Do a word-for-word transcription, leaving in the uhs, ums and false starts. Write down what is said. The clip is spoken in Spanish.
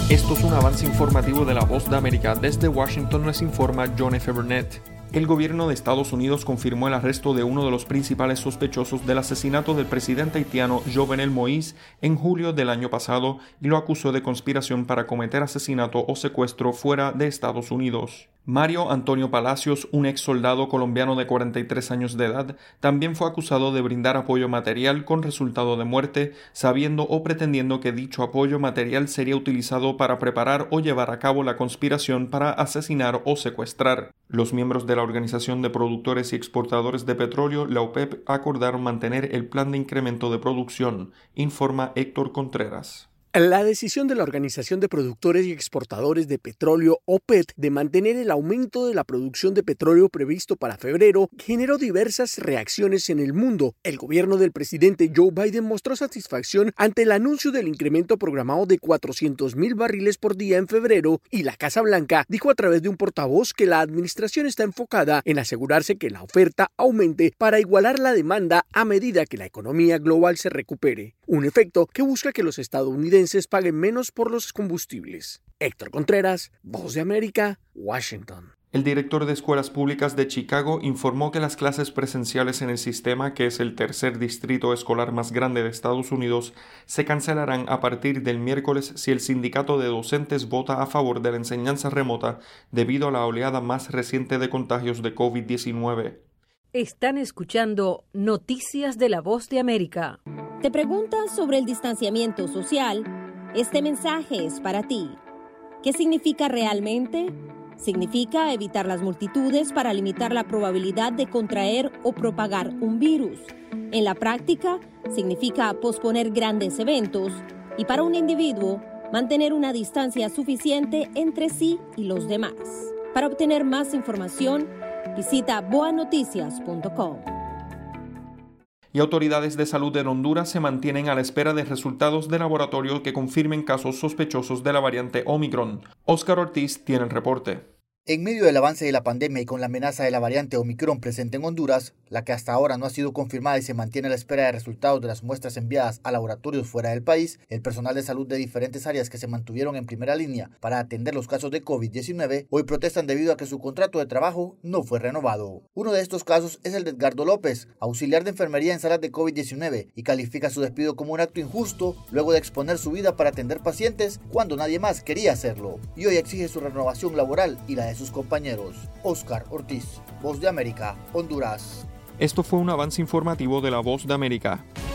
Esto es un avance informativo de La Voz de América. Desde Washington les informa John F. Burnett. El gobierno de Estados Unidos confirmó el arresto de uno de los principales sospechosos del asesinato del presidente haitiano Jovenel Moïse en julio del año pasado y lo acusó de conspiración para cometer asesinato o secuestro fuera de Estados Unidos. Mario Antonio Palacios, un ex soldado colombiano de cuarenta y tres años de edad, también fue acusado de brindar apoyo material con resultado de muerte, sabiendo o pretendiendo que dicho apoyo material sería utilizado para preparar o llevar a cabo la conspiración para asesinar o secuestrar. Los miembros de la Organización de Productores y Exportadores de Petróleo, la OPEP, acordaron mantener el plan de incremento de producción, informa Héctor Contreras. La decisión de la Organización de Productores y Exportadores de Petróleo, OPEP, de mantener el aumento de la producción de petróleo previsto para febrero generó diversas reacciones en el mundo. El gobierno del presidente Joe Biden mostró satisfacción ante el anuncio del incremento programado de cuatrocientos mil barriles por día en febrero, y la Casa Blanca dijo a través de un portavoz que la administración está enfocada en asegurarse que la oferta aumente para igualar la demanda a medida que la economía global se recupere. Un efecto que busca que los estadounidenses paguen menos por los combustibles. Héctor Contreras, Voz de América, Washington. El director de Escuelas Públicas de Chicago informó que las clases presenciales en el sistema, que es el tercer distrito escolar más grande de Estados Unidos, se cancelarán a partir del miércoles si el sindicato de docentes vota a favor de la enseñanza remota debido a la oleada más reciente de contagios de covid diecinueve. Están escuchando Noticias de la Voz de América. ¿Te preguntas sobre el distanciamiento social? Este mensaje es para ti. ¿Qué significa realmente? Significa evitar las multitudes para limitar la probabilidad de contraer o propagar un virus. En la práctica, significa posponer grandes eventos y, para un individuo, mantener una distancia suficiente entre sí y los demás. Para obtener más información, visita boa noticias punto com. Y autoridades de salud en Honduras se mantienen a la espera de resultados de laboratorio que confirmen casos sospechosos de la variante Omicron. Oscar Ortiz tiene el reporte. En medio del avance de la pandemia y con la amenaza de la variante Omicron presente en Honduras, la que hasta ahora no ha sido confirmada y se mantiene a la espera de resultados de las muestras enviadas a laboratorios fuera del país, el personal de salud de diferentes áreas que se mantuvieron en primera línea para atender los casos de covid diecinueve hoy protestan debido a que su contrato de trabajo no fue renovado. Uno de estos casos es el de Edgardo López, auxiliar de enfermería en salas de covid diecinueve, y califica su despido como un acto injusto luego de exponer su vida para atender pacientes cuando nadie más quería hacerlo, y hoy exige su renovación laboral y la de sus compañeros. Oscar Ortiz, Voz de América, Honduras. Esto fue un avance informativo de La Voz de América.